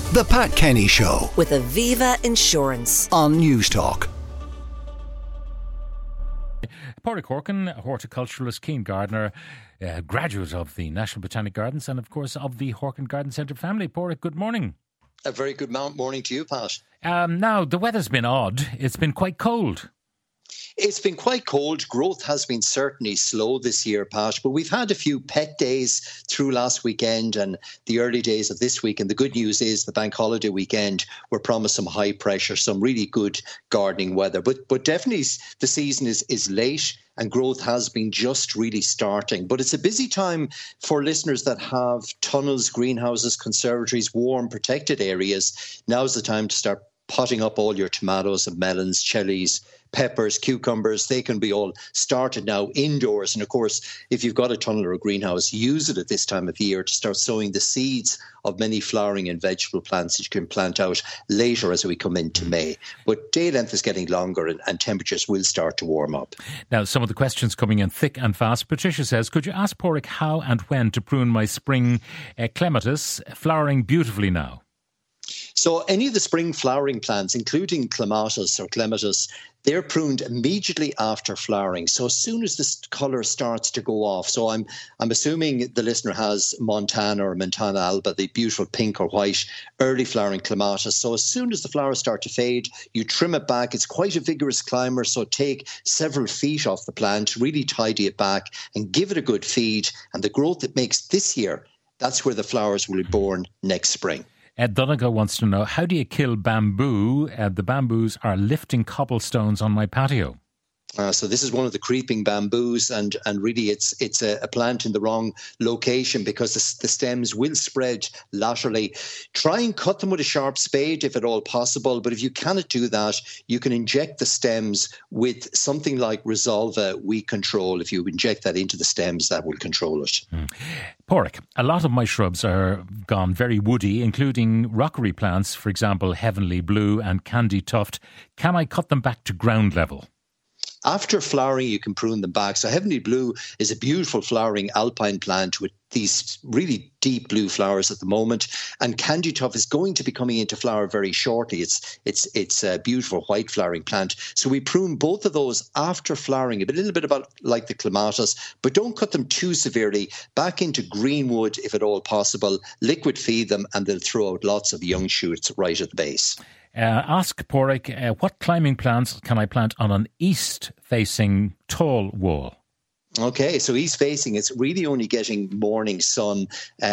The Pat Kenny Show with Aviva Insurance on Newstalk. Pádraig Horkan, a horticulturalist, keen gardener, graduate of the National Botanic Gardens and, of course, of the Horkan Garden Centre family. Pádraig, good morning. A very good morning to you, Pat. Now, the weather's been odd. It's been quite cold. It's been quite cold. Growth has been certainly slow this year, Pat, but we've had a few pet days through last weekend and the early days of this week. And the good news is the bank holiday weekend, we're promised some high pressure, some really good gardening weather. But definitely the season is late and growth has been just really starting. But it's a busy time for listeners that have tunnels, greenhouses, conservatories, warm, protected areas. Now's the time to start potting up all your tomatoes and melons, chilies, peppers, cucumbers. They can be all started now indoors. And of course, if you've got a tunnel or a greenhouse, use it at this time of year to start sowing the seeds of many flowering and vegetable plants that you can plant out later as we come into May. But day length is getting longer and temperatures will start to warm up. Now, some of the questions coming in thick and fast. Patricia says, could you ask Pádraig how and when to prune my spring clematis, flowering beautifully now? So any of the spring flowering plants, including clematis or clematis, they're pruned immediately after flowering. So as soon as this colour starts to go off, so I'm assuming the listener has Montana or Montana alba, the beautiful pink or white early flowering clematis. So as soon as the flowers start to fade, you trim it back. It's quite a vigorous climber, so take several feet off the plant, really tidy it back and give it a good feed. And the growth it makes this year, that's where the flowers will be born next spring. Ed Donegal wants to know, how do you kill bamboo? The bamboos are lifting cobblestones on my patio. So this is one of the creeping bamboos, and really it's a plant in the wrong location because the stems will spread laterally. Try and cut them with a sharp spade if at all possible, but if you cannot do that, you can inject the stems with something like Resolva Weed Control. If you inject that into the stems, that will control it. Pádraig, a lot of my shrubs are gone very woody, including rockery plants, for example, Heavenly Blue and Candy Tuft. Can I cut them back to ground level? After flowering, you can prune them back. So Heavenly Blue is a beautiful flowering alpine plant with these really deep blue flowers at the moment. And Candy Tuft is going to be coming into flower very shortly. It's a beautiful white flowering plant. So we prune both of those after flowering, a little bit about like the clematis, but don't cut them too severely. Back into green wood, if at all possible. Liquid feed them and they'll throw out lots of young shoots right at the base. Ask Pádraig, what climbing plants can I plant on an east-facing tall wall? Okay, so east facing, it's really only getting morning sun.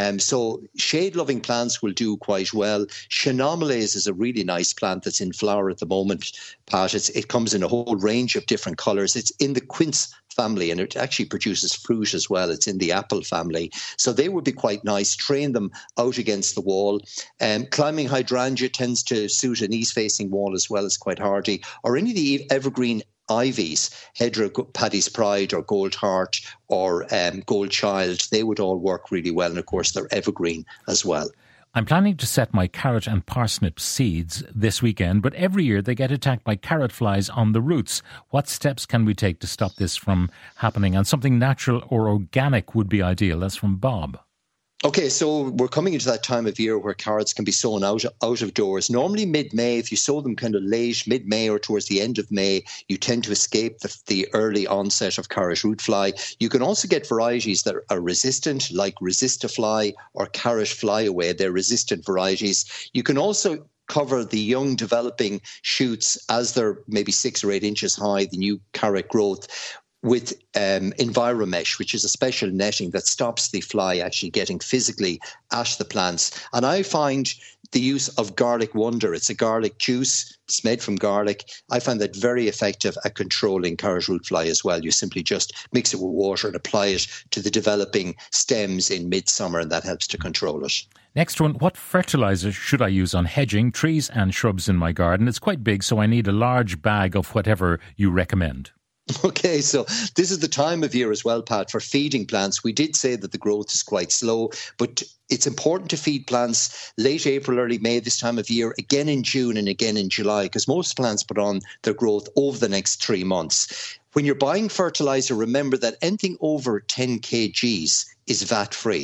So shade-loving plants will do quite well. Chenomales is a really nice plant that's in flower at the moment, Pat. It comes in a whole range of different colours. It's in the quince family and it actually produces fruit as well. It's in the apple family. So they would be quite nice. Train them out against the wall. Climbing hydrangea tends to suit an east-facing wall as well. It's quite hardy. Or any of the evergreen ivies, Hedera Paddy's Pride or Gold Heart or Gold Child, they would all work really well. And of course, they're evergreen as well. I'm planning to set my carrot and parsnip seeds this weekend, but every year they get attacked by carrot flies on the roots. What steps can we take to stop this from happening? And something natural or organic would be ideal. That's from Bob. Okay, so we're coming into that time of year where carrots can be sown out of doors. Normally mid-May, if you sow them kind of late, mid-May or towards the end of May, you tend to escape the early onset of carrot root fly. You can also get varieties that are resistant, like Resistafly or Carrot Flyaway. They're resistant varieties. You can also cover the young developing shoots as they're maybe 6 or 8 inches high, the new carrot growth, with Enviromesh, which is a special netting that stops the fly actually getting physically at the plants. And I find the use of Garlic Wonder, it's a garlic juice, it's made from garlic. I find that very effective at controlling carrot root fly as well. You simply just mix it with water and apply it to the developing stems in midsummer, and that helps to control it. Next one, what fertiliser should I use on hedging trees and shrubs in my garden? It's quite big, so I need a large bag of whatever you recommend. Okay, so this is the time of year as well, Pat, for feeding plants. We did say that the growth is quite slow, but it's important to feed plants late April, early May, this time of year, again in June and again in July, because most plants put on their growth over the next 3 months. When you're buying fertiliser, remember that anything over 10 kgs is VAT-free.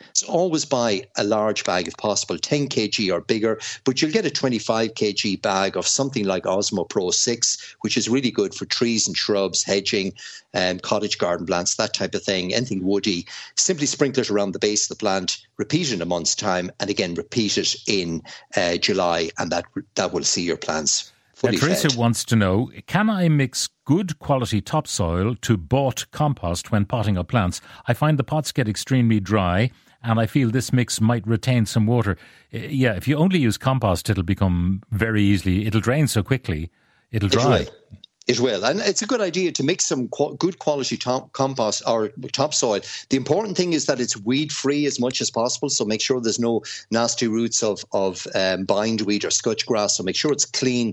So always buy a large bag if possible, 10 kg or bigger, but you'll get a 25 kg bag of something like Osmo Pro 6, which is really good for trees and shrubs, hedging, cottage garden plants, that type of thing, anything woody. Simply sprinkle it around the base of the plant, repeat it in a month's time, and again, repeat it in July, and that will see your plants fully Teresa fed. wants to know, can I mix good quality topsoil to bought compost when potting up plants? I find the pots get extremely dry, and I feel this mix might retain some water. Yeah, if you only use compost, it'll become very easily, it'll drain so quickly, it'll dry. It will. And it's a good idea to mix some good quality compost or topsoil. The important thing is that it's weed-free as much as possible. So make sure there's no nasty roots of bindweed or scotch grass. So make sure it's clean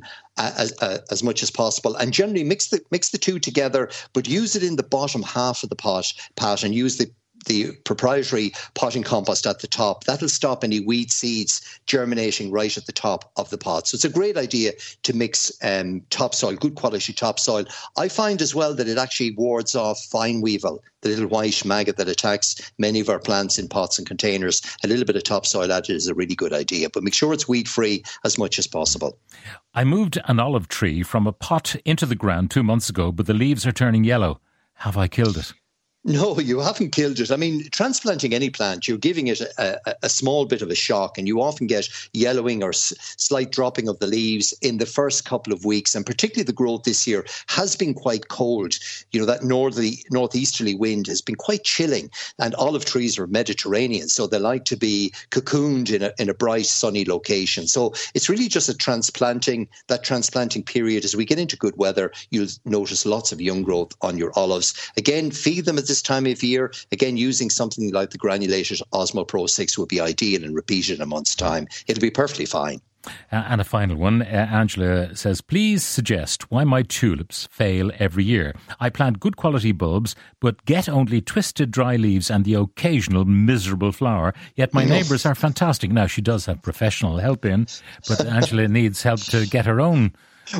as much as possible. And generally mix the two together, but use it in the bottom half of the pot, and use the proprietary potting compost at the top. That'll stop any weed seeds germinating right at the top of the pot. So it's a great idea to mix topsoil, good quality topsoil. I find as well that it actually wards off fine weevil, the little white maggot that attacks many of our plants in pots and containers. A little bit of topsoil added is a really good idea, but make sure it's weed-free as much as possible. I moved an olive tree from a pot into the ground 2 months ago, but the leaves are turning yellow. Have I killed it? No, you haven't killed it. I mean, transplanting any plant, you're giving it a small bit of a shock, and you often get yellowing or slight dropping of the leaves in the first couple of weeks. And particularly the growth this year has been quite cold. You know, that northeasterly wind has been quite chilling, and olive trees are Mediterranean, so they like to be cocooned in a bright, sunny location. So it's really just that transplanting period. As we get into good weather, you'll notice lots of young growth on your olives. Again, feed them at this time of year. Again, using something like the granulated Osmo Pro 6 would be ideal, and repeat it in a month's time. It'll be perfectly fine. And a final one, Angela says, please suggest why my tulips fail every year. I plant good quality bulbs, but get only twisted dry leaves and the occasional miserable flower, yet my neighbours are fantastic. Now, she does have professional help in, but Angela needs help to get her own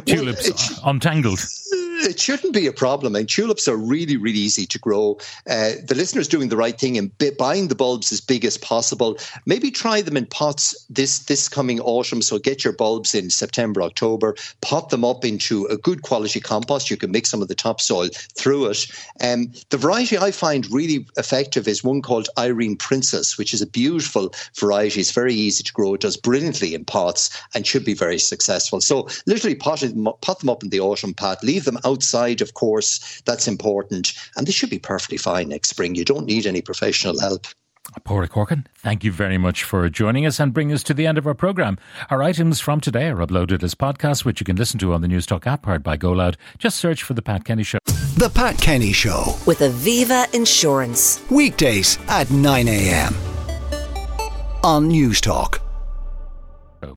tulips untangled. It shouldn't be a problem. And tulips are really, really easy to grow. The listener's doing the right thing in buying the bulbs as big as possible. Maybe try them in pots this coming autumn. So get your bulbs in September, October, pot them up into a good quality compost. You can mix some of the topsoil through it. The variety I find really effective is one called Irene Princess, which is a beautiful variety. It's very easy to grow. It does brilliantly in pots and should be very successful. So literally pot them up in the autumn pot, leave them outside, of course, that's important. And they should be perfectly fine next spring. You don't need any professional help. Pádraig Corkin, thank you very much for joining us and bring us to the end of our programme. Our items from today are uploaded as podcasts, which you can listen to on the Newstalk app, powered by Go Loud. Just search for The Pat Kenny Show. The Pat Kenny Show. With Aviva Insurance. Weekdays at 9 a.m. on Newstalk.